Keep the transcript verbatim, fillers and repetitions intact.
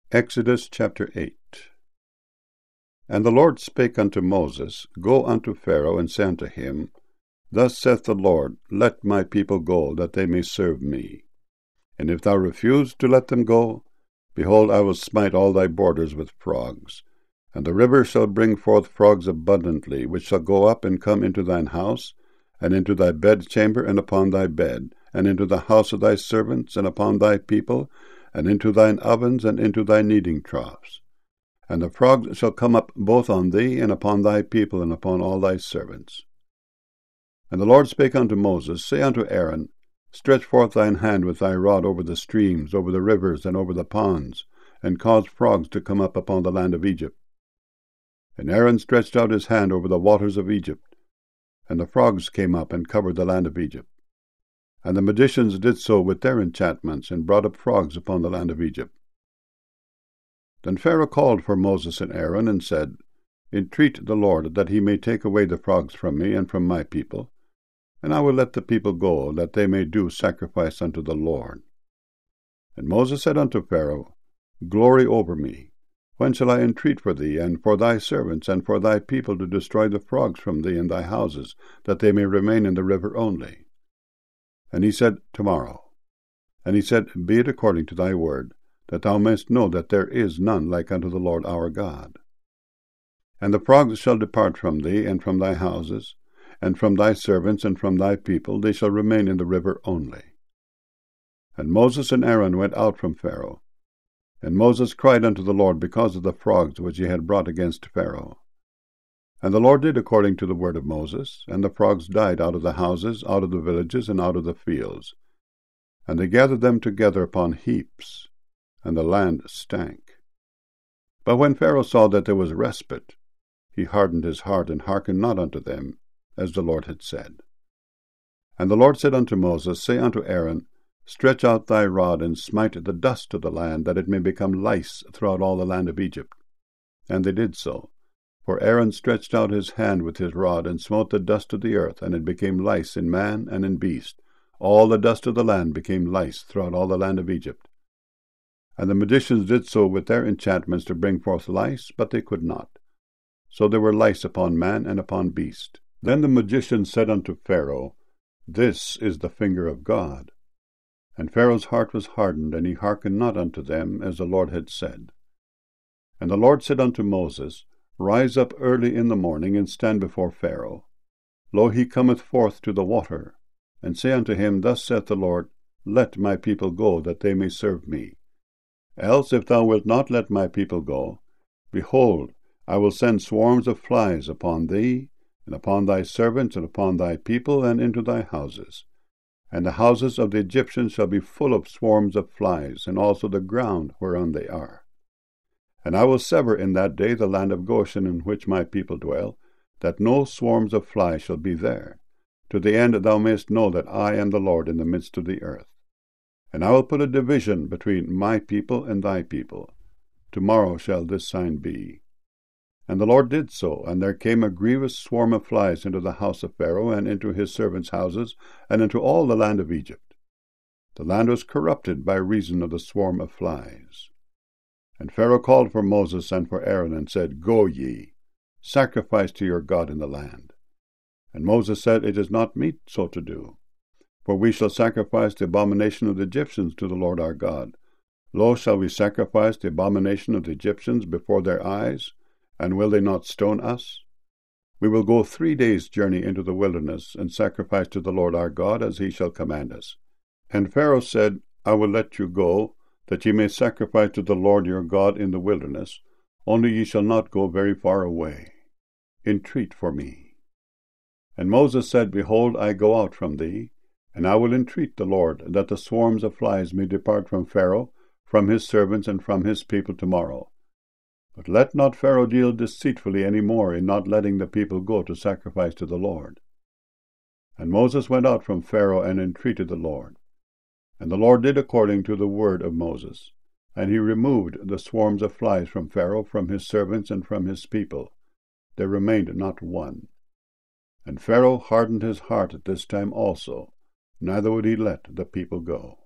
Exodus chapter eight. And the Lord spake unto Moses, Go unto Pharaoh, and say unto him, Thus saith the Lord, Let my people go, that they may serve me. And if thou refuse to let them go, behold, I will smite all thy borders with frogs. And the river shall bring forth frogs abundantly, which shall go up and come into thine house, and into thy bedchamber, and upon thy bed, and into the house of thy servants, and upon thy people, and into thine ovens, and into thy kneading troughs. And the frogs shall come up both on thee, and upon thy people, and upon all thy servants. And the Lord spake unto Moses, Say unto Aaron, Stretch forth thine hand with thy rod over the streams, over the rivers, and over the ponds, and cause frogs to come up upon the land of Egypt. And Aaron stretched out his hand over the waters of Egypt, and the frogs came up and covered the land of Egypt. And the magicians did so with their enchantments, and brought up frogs upon the land of Egypt. Then Pharaoh called for Moses and Aaron, and said, Entreat the Lord that he may take away the frogs from me and from my people, and I will let the people go, that they may do sacrifice unto the Lord. And Moses said unto Pharaoh, Glory over me. When shall I entreat for thee, and for thy servants, and for thy people, to destroy the frogs from thee and thy houses, that they may remain in the river only? And he said, Tomorrow. And he said, Be it according to thy word, that thou mayest know that there is none like unto the Lord our God. And the frogs shall depart from thee, and from thy houses, and from thy servants, and from thy people, they shall remain in the river only. And Moses and Aaron went out from Pharaoh. And Moses cried unto the Lord because of the frogs which he had brought against Pharaoh. And the Lord did according to the word of Moses, and the frogs died out of the houses, out of the villages, and out of the fields. And they gathered them together upon heaps, and the land stank. But when Pharaoh saw that there was respite, he hardened his heart, and hearkened not unto them, as the Lord had said. And the Lord said unto Moses, Say unto Aaron, Stretch out thy rod, and smite the dust of the land, that it may become lice throughout all the land of Egypt. And they did so. For Aaron stretched out his hand with his rod, and smote the dust of the earth, and it became lice in man and in beast. All the dust of the land became lice throughout all the land of Egypt. And the magicians did so with their enchantments to bring forth lice, but they could not. So there were lice upon man and upon beast. Then the magicians said unto Pharaoh, This is the finger of God. And Pharaoh's heart was hardened, and he hearkened not unto them, as the Lord had said. And the Lord said unto Moses, Rise up early in the morning, and stand before Pharaoh. Lo, he cometh forth to the water. And say unto him, Thus saith the Lord, Let my people go, that they may serve me. Else, if thou wilt not let my people go, behold, I will send swarms of flies upon thee, and upon thy servants, and upon thy people, and into thy houses. And the houses of the Egyptians shall be full of swarms of flies, and also the ground whereon they are. And I will sever in that day the land of Goshen, in which my people dwell, that no swarms of flies shall be there, to the end that thou mayest know that I am the Lord in the midst of the earth. And I will put a division between my people and thy people. Tomorrow shall this sign be. And the Lord did so, and there came a grievous swarm of flies into the house of Pharaoh, and into his servants' houses, and into all the land of Egypt. The land was corrupted by reason of the swarm of flies. And Pharaoh called for Moses and for Aaron, and said, Go ye, sacrifice to your God in the land. And Moses said, It is not meet so to do. For we shall sacrifice the abomination of the Egyptians to the Lord our God. Lo, shall we sacrifice the abomination of the Egyptians before their eyes? And will they not stone us? We will go three days' journey into the wilderness, and sacrifice to the Lord our God, as he shall command us. And Pharaoh said, I will let you go, that ye may sacrifice to the Lord your God in the wilderness, only ye shall not go very far away. Entreat for me. And Moses said, Behold, I go out from thee, and I will entreat the Lord, that the swarms of flies may depart from Pharaoh, from his servants, and from his people tomorrow. But let not Pharaoh deal deceitfully any more in not letting the people go to sacrifice to the Lord. And Moses went out from Pharaoh, and entreated the Lord. And the Lord did according to the word of Moses. And he removed the swarms of flies from Pharaoh, from his servants, and from his people. There remained not one. And Pharaoh hardened his heart at this time also, neither would he let the people go.